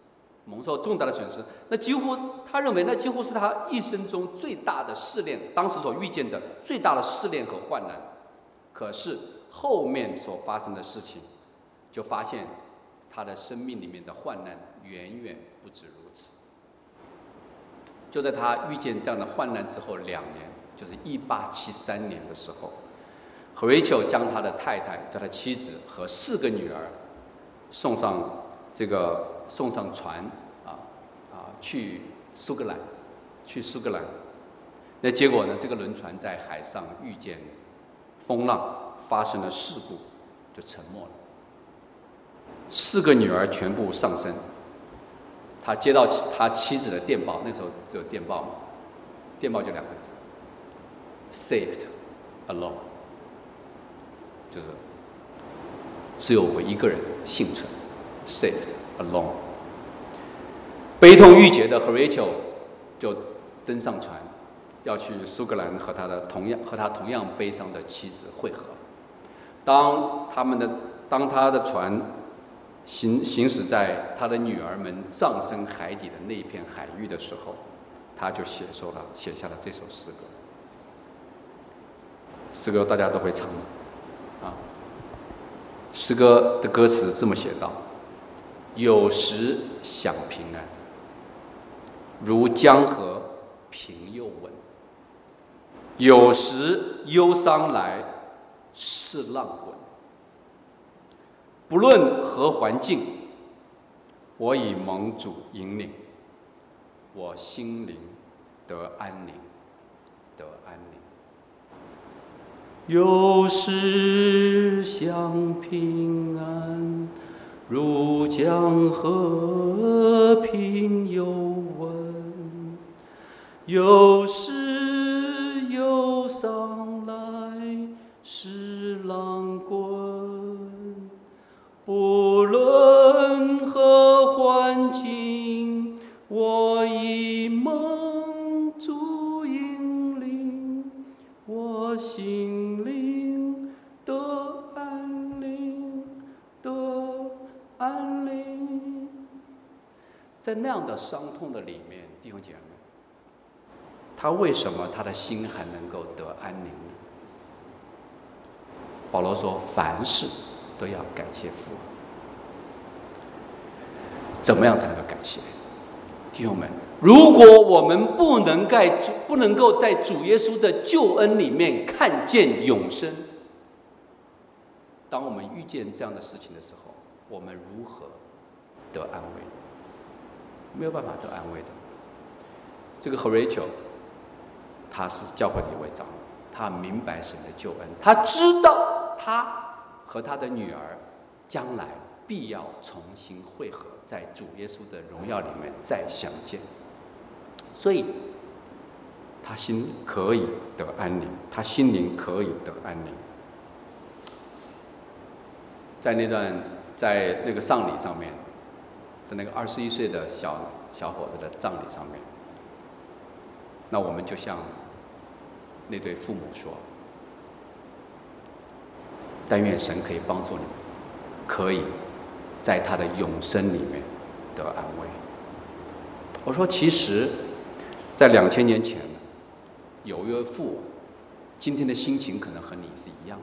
那几乎他认为那几乎是他一生中最大的试炼，当时所遇见的最大的试炼和患难。可是后面所发生的事情，就发现他的生命里面的患难远远不止如此。就在他遇见这样的患难之后2年，就是1873年的时候，何瑞秋将他的太太、他的妻子和4个女儿送上船去苏格兰。那结果呢，这个轮船在海上遇见风浪，发生了事故，就沉没了。4个女儿全部丧生。他接到他妻子的电报，那时候只有电报嘛，电报就2个字 ：saved alone， 就是只有我一个人幸存 ，saved alone。悲痛欲绝的何瑞秋就登上船，要去苏格兰和他同样悲伤的妻子会合。当他的船行驶在他的女儿们葬身海底的那一片海域的时候，他就写下了这首诗歌。诗歌大家都会唱啊。诗歌的歌词这么写道：有时想平安，如江河平又稳；有时忧伤来，似浪滚。不论何环境，我以盟主引领，我心灵得安宁，得安宁。有时想平安，如江河平又稳；有时忧伤来，似浪滚。不论何环境，我以盟主引领，我心灵得安宁，得安宁。在那样的伤痛的里面，弟兄姐妹，他为什么他的心还能够得安宁呢？保罗说：凡事都要感谢父。怎么样才能够感谢？弟兄们，如果我们不能够在主耶稣的救恩里面看见永生，当我们遇见这样的事情的时候，我们如何得安慰？没有办法得安慰的。这个何瑞秋，他是教会的一位长老，他明白神的救恩，他知道他和他的女儿将来必要重新会合，在主耶稣的荣耀里面再相见，所以他心可以得安宁，他心灵可以得安宁。在那个丧礼上面的那个21岁的小伙子的葬礼上面，那我们就向那对父母说：但愿神可以帮助你们，可以在他的永生里面得安慰。我说，其实在2000年前，有一位父母今天的心情可能和你是一样的，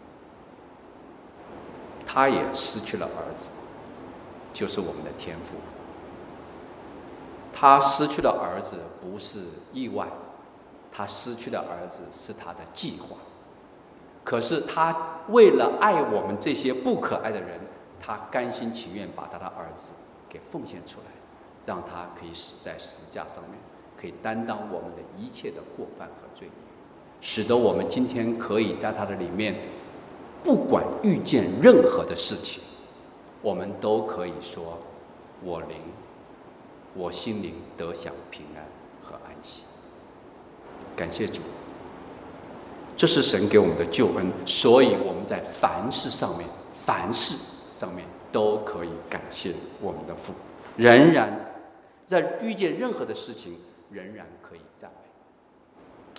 他也失去了儿子，就是我们的天父。他失去了儿子不是意外，他失去的儿子是他的计划。可是他为了爱我们这些不可爱的人，他甘心情愿把他的儿子给奉献出来，让他可以死在十字架上面，可以担当我们的一切的过犯和罪孽，使得我们今天可以在他的里面，不管遇见任何的事情，我们都可以说：我心灵得享平安和安息。感谢主，这是神给我们的救恩，所以我们在凡事上面都可以感谢我们的父，仍然在遇见任何的事情，仍然可以赞美。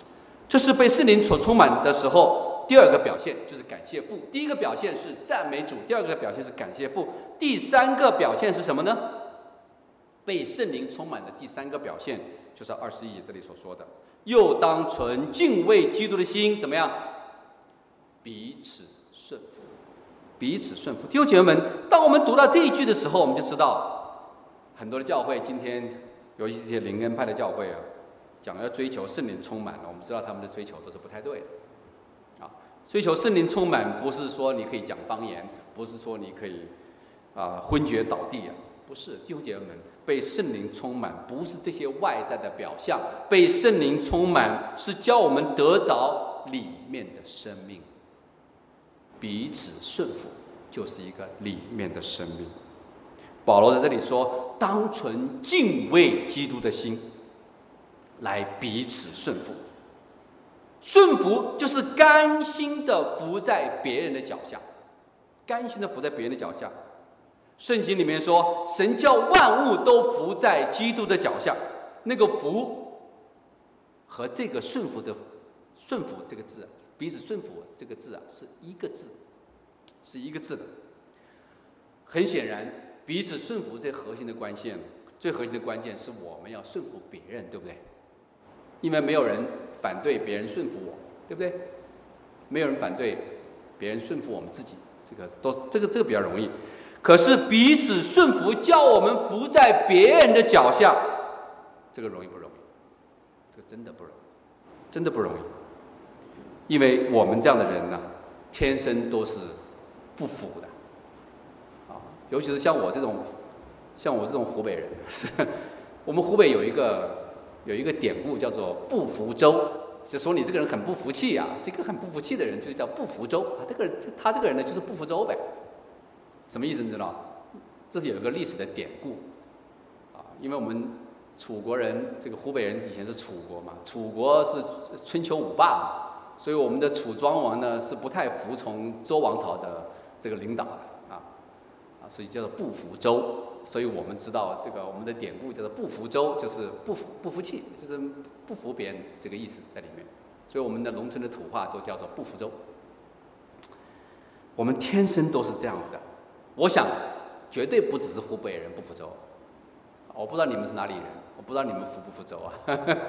这是被圣灵所充满的时候，第二个表现就是感谢父。第一个表现是赞美主，第二个表现是感谢父，第三个表现是什么呢？被圣灵充满的第三个表现就是21节这里所说的，又当存敬畏基督的心，怎么样？彼此顺服，彼此顺服。弟兄姐妹们，当我们读到这一句的时候，我们就知道很多的教会今天，尤其是一些灵恩派的教会啊，讲要追求圣灵充满了，我们知道他们的追求都是不太对的啊。追求圣灵充满，不是说你可以讲方言，不是说你可以昏厥倒地啊，不是。弟兄姐妹们，被圣灵充满不是这些外在的表象，被圣灵充满是教我们得着里面的生命。彼此顺服就是一个里面的生命。保罗在这里说，当存敬畏基督的心来彼此顺服。顺服就是甘心的服在别人的脚下，甘心的服在别人的脚下。圣经里面说，神叫万物都服在基督的脚下，那个服和这个顺服的顺服这个字，彼此顺服这个字是一个字，是一个字的。很显然，彼此顺服最核心的关键是我们要顺服别人，对不对？因为没有人反对别人顺服我，对不对？没有人反对别人顺服我们自己，这个比较容易。可是彼此顺服叫我们服在别人的脚下，这个容易不容易？这个真的不容易，真的不容易。因为我们这样的人呢，天生都是不服的啊，尤其是像我这种湖北人，我们湖北有一个典故叫做不服周，就说你这个人很不服气啊，是一个很不服气的人，就叫不服周啊。他这个人呢，就是不服周呗。什么意思你知道？这是有一个历史的典故啊，因为我们楚国人，这个湖北人以前是楚国嘛，楚国是春秋五霸嘛，所以我们的楚庄王呢是不太服从周王朝的这个领导的所以叫做不服周。所以我们知道这个我们的典故叫做不服周，就是不服气，就是不服别人这个意思在里面。所以我们的农村的土话都叫做不服周。我们天生都是这样子的。我想绝对不只是湖北人不服周，我不知道你们是哪里人，我不知道你们服不服周啊。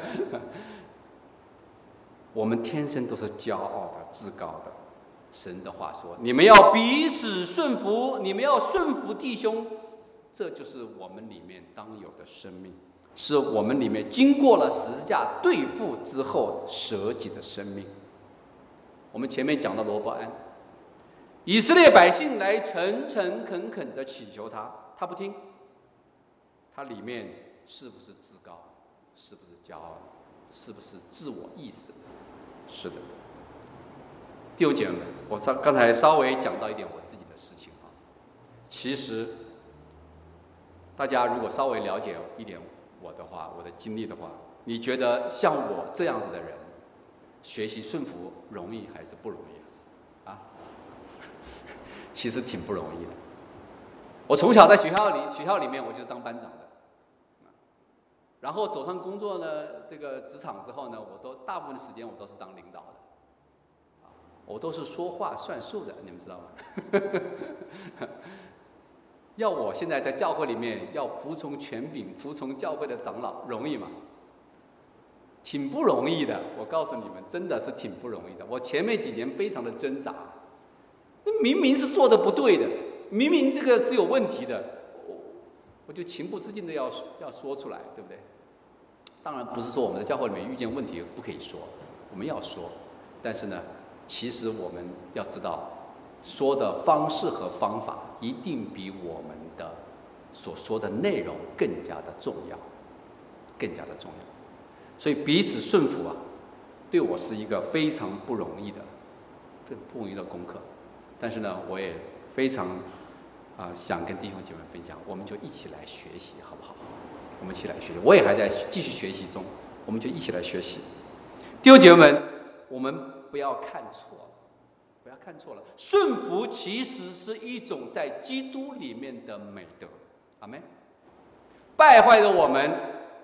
我们天生都是骄傲的、自高的。神的话说，你们要彼此顺服，你们要顺服弟兄，这就是我们里面当有的生命，是我们里面经过了十字架对付之后舍己的生命。我们前面讲到罗伯安，以色列百姓来诚诚恳恳地祈求他，他不听，他里面是不是自高？是不是骄傲？是不是自我意识？是的。弟兄姐妹们，我刚才稍微讲到一点我自己的事情啊。其实大家如果稍微了解一点我的话，我的经历的话，你觉得像我这样子的人，学习顺服容易还是不容易啊？其实挺不容易的。我从小在学校里面我就是当班长的，然后走上工作呢，这个职场之后呢，大部分的时间我都是当领导的。我都是说话算数的，你们知道吗？要我现在在教会里面要服从权柄，服从教会的长老，容易吗？挺不容易的。我告诉你们，真的是挺不容易的。我前面几年非常的挣扎，明明是做的不对的，明明这个是有问题的，我就情不自禁的要说出来，对不对？当然不是说我们在教会里面遇见问题不可以说，我们要说，但是呢，其实我们要知道，说的方式和方法一定比我们的所说的内容更加的重要，更加的重要。所以彼此顺服啊，对我是一个非常不容易的功课。但是呢，我也非常想跟弟兄姐妹分享，我们就一起来学习，好不好？我们一起来学习，我也还在继续学习中，我们就一起来学习。弟兄姐妹们，我们不要看错了，顺服其实是一种在基督里面的美德，阿们。败坏的我们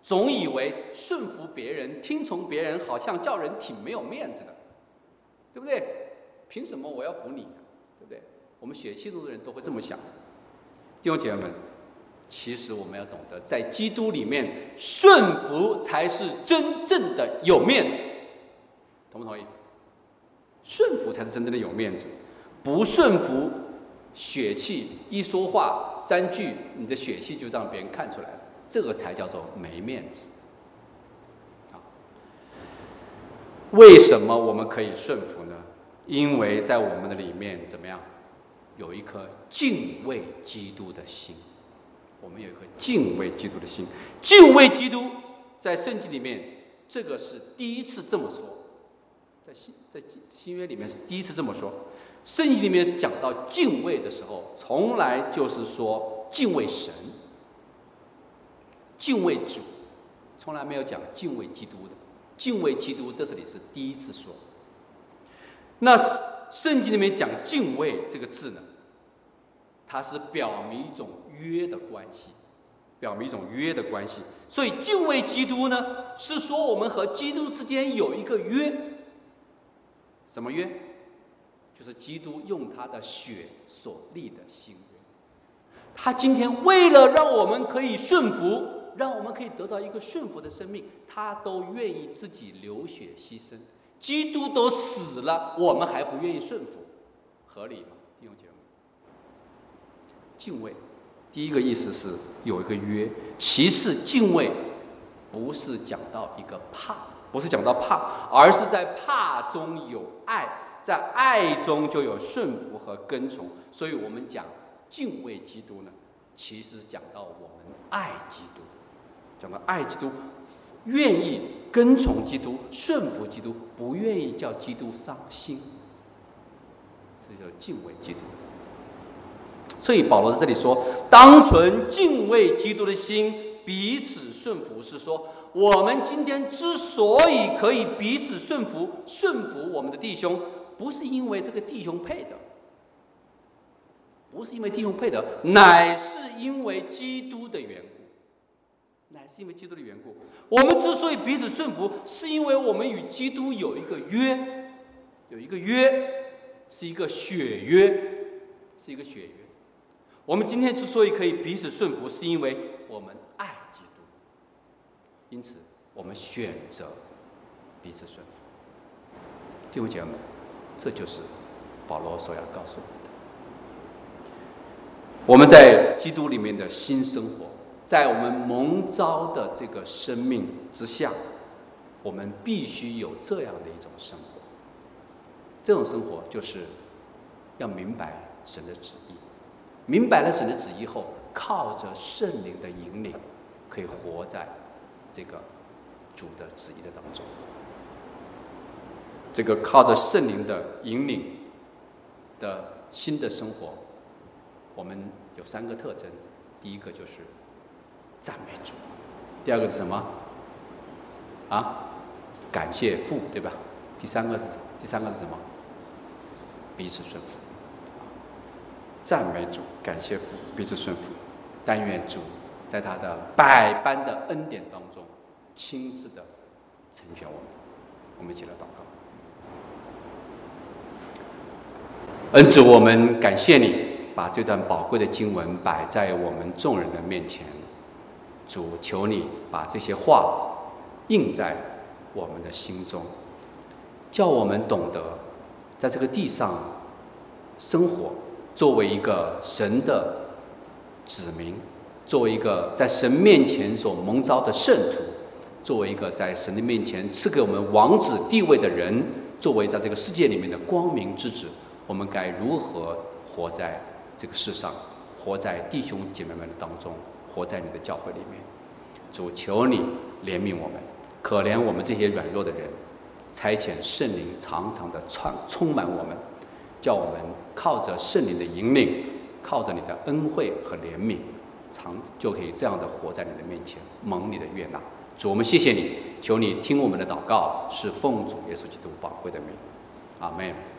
总以为顺服别人、听从别人，好像叫人挺没有面子的，对不对？凭什么我要服你？对不对？我们血气中的人都会这么想。弟兄姐妹们，其实我们要懂得，在基督里面顺服才是真正的有面子，同不同意？顺服才是真正的有面子，不顺服，血气一说话3句，你的血气就让别人看出来了，这个才叫做没面子。为什么我们可以顺服呢？因为在我们的里面怎么样，有一颗敬畏基督的心。我们有一颗敬畏基督的心，敬畏基督在圣经里面，这个是第一次这么说，在新约里面是第一次这么说。圣经里面讲到敬畏的时候，从来就是说敬畏神、敬畏主，从来没有讲敬畏基督的。敬畏基督这里是第一次说。那圣经里面讲敬畏这个字呢，它是表明一种约的关系，表明一种约的关系。所以敬畏基督呢，是说我们和基督之间有一个约。什么约？就是基督用他的血所立的新约。他今天为了让我们可以顺服，让我们可以得到一个顺服的生命，他都愿意自己流血牺牲。基督都死了，我们还不愿意顺服，合理吗？弟兄姐妹，敬畏第一个意思是有一个约，其次敬畏不是讲到一个怕，不是讲到怕，而是在怕中有爱，在爱中就有顺服和跟从。所以我们讲敬畏基督呢，其实讲到我们爱基督，讲到爱基督，愿意跟从基督、顺服基督，不愿意叫基督伤心，这叫敬畏基督。所以保罗在这里说，当存敬畏基督的心，彼此顺服，是说我们今天之所以可以彼此顺服我们的弟兄，不是因为这个弟兄配的，不是因为弟兄配的，乃是因为基督的缘故，乃是因为基督的缘故。我们之所以彼此顺服，是因为我们与基督有一个约，有一个约，是一个血约，是一个血约。我们今天之所以可以彼此顺服，是因为我们爱基督，因此我们选择彼此顺服。弟兄姐妹们，这就是保罗所要告诉我们的。我们在基督里面的新生活，在我们蒙召的这个生命之下，我们必须有这样的一种生活。这种生活就是要明白神的旨意，明白了神的旨意后，靠着圣灵的引领，可以活在这个主的旨意的当中。这个靠着圣灵的引领的新的生活，我们有3个特征。第一个就是赞美主，第二个是什么？感谢父，对吧？第三个是什么？彼此顺服。赞美主，感谢父，彼此顺服。但愿主在他的百般的恩典当中，亲自的成全我们。我们一起来祷告。恩主，我们感谢你，把这段宝贵的经文摆在我们众人的面前。主，求你把这些话印在我们的心中，叫我们懂得在这个地上生活，作为一个神的子民，作为一个在神面前所蒙召的圣徒，作为一个在神的面前赐给我们王子地位的人，作为在这个世界里面的光明之子，我们该如何活在这个世上，活在弟兄姐妹们的当中，活在你的教会里面。主，求你怜悯我们，可怜我们这些软弱的人，差遣圣灵常常的充满我们，叫我们靠着圣灵的引领，靠着你的恩惠和怜悯，就可以这样的活在你的面前，蒙你的悦纳。主，我们谢谢你，求你听我们的祷告，是奉主耶稣基督宝贵的名，阿们。